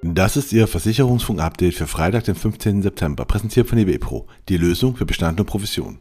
Das ist Ihr Versicherungsfunk-Update für Freitag, den 15. September, präsentiert von eBepro, die Lösung für Bestand und Provision.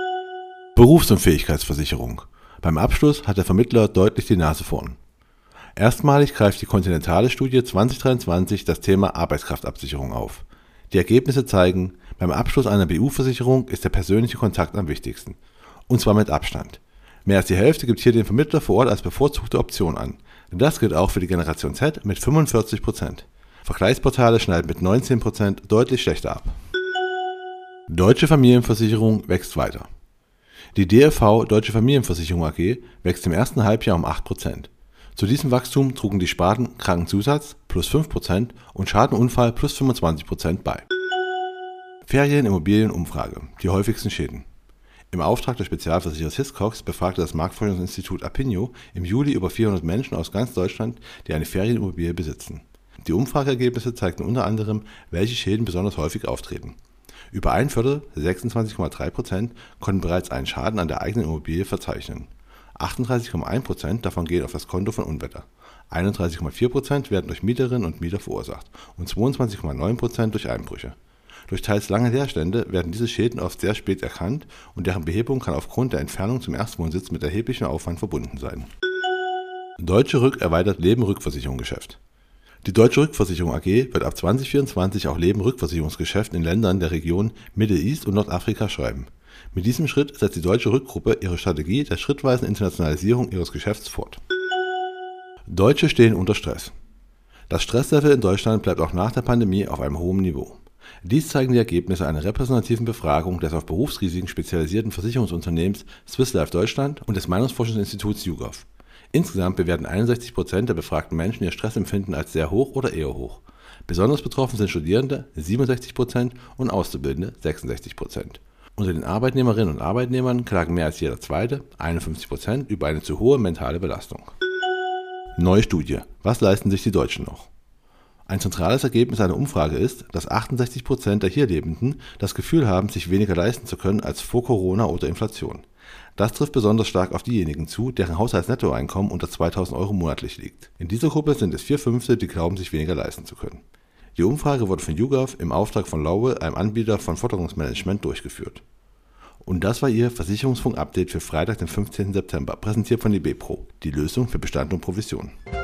Berufsunfähigkeitsversicherung. Beim Abschluss hat der Vermittler deutlich die Nase vorn. Erstmalig greift die Continentale-Studie 2023 das Thema Arbeitskraftabsicherung auf. Die Ergebnisse zeigen, beim Abschluss einer BU-Versicherung ist der persönliche Kontakt am wichtigsten. Und zwar mit Abstand. Mehr als die Hälfte gibt hier den Vermittler vor Ort als bevorzugte Option an. Das gilt auch für die Generation Z mit 45%. Vergleichsportale schneiden mit 19% deutlich schlechter ab. Deutsche Familienversicherung wächst weiter. Die DFV Deutsche Familienversicherung AG wächst im ersten Halbjahr um 8%. Zu diesem Wachstum trugen die Sparten Krankenzusatz plus 5% und Schadenunfall plus 25% bei. Ferienimmobilienumfrage, die häufigsten Schäden. Im Auftrag des Spezialversicherers Hiscox befragte das Marktforschungsinstitut Apinio im Juli über 400 Menschen aus ganz Deutschland, die eine Ferienimmobilie besitzen. Die Umfrageergebnisse zeigten unter anderem, welche Schäden besonders häufig auftreten. Über ein Viertel, 26,3%, konnten bereits einen Schaden an der eigenen Immobilie verzeichnen. 38,1% davon gehen auf das Konto von Unwetter. 31,4% werden durch Mieterinnen und Mieter verursacht und 22,9% durch Einbrüche. Durch teils lange Leerstände werden diese Schäden oft sehr spät erkannt und deren Behebung kann aufgrund der Entfernung zum Erstwohnsitz mit erheblichem Aufwand verbunden sein. Deutsche Rück erweitert Leben-Rückversicherungsgeschäft. Die Deutsche Rückversicherung AG wird ab 2024 auch Leben-Rückversicherungsgeschäft in Ländern der Region Middle East und Nordafrika schreiben. Mit diesem Schritt setzt die Deutsche Rückgruppe ihre Strategie der schrittweisen Internationalisierung ihres Geschäfts fort. Deutsche stehen unter Stress. Das Stresslevel in Deutschland bleibt auch nach der Pandemie auf einem hohen Niveau. Dies zeigen die Ergebnisse einer repräsentativen Befragung des auf Berufsrisiken spezialisierten Versicherungsunternehmens Swiss Life Deutschland und des Meinungsforschungsinstituts YouGov. Insgesamt bewerten 61% der befragten Menschen ihr Stressempfinden als sehr hoch oder eher hoch. Besonders betroffen sind Studierende 67% und Auszubildende 66%. Unter den Arbeitnehmerinnen und Arbeitnehmern klagen mehr als jeder Zweite, 51%, über eine zu hohe mentale Belastung. Neue Studie. Was leisten sich die Deutschen noch? Ein zentrales Ergebnis einer Umfrage ist, dass 68% der hier Lebenden das Gefühl haben, sich weniger leisten zu können als vor Corona oder Inflation. Das trifft besonders stark auf diejenigen zu, deren Haushaltsnettoeinkommen unter 2.000 € monatlich liegt. In dieser Gruppe sind es 4/5, die glauben, sich weniger leisten zu können. Die Umfrage wurde von YouGov im Auftrag von Lowell, einem Anbieter von Forderungsmanagement, durchgeführt. Und das war Ihr Versicherungsfunk-Update für Freitag, den 15. September, präsentiert von eBepro, die Lösung für Bestand und Provision.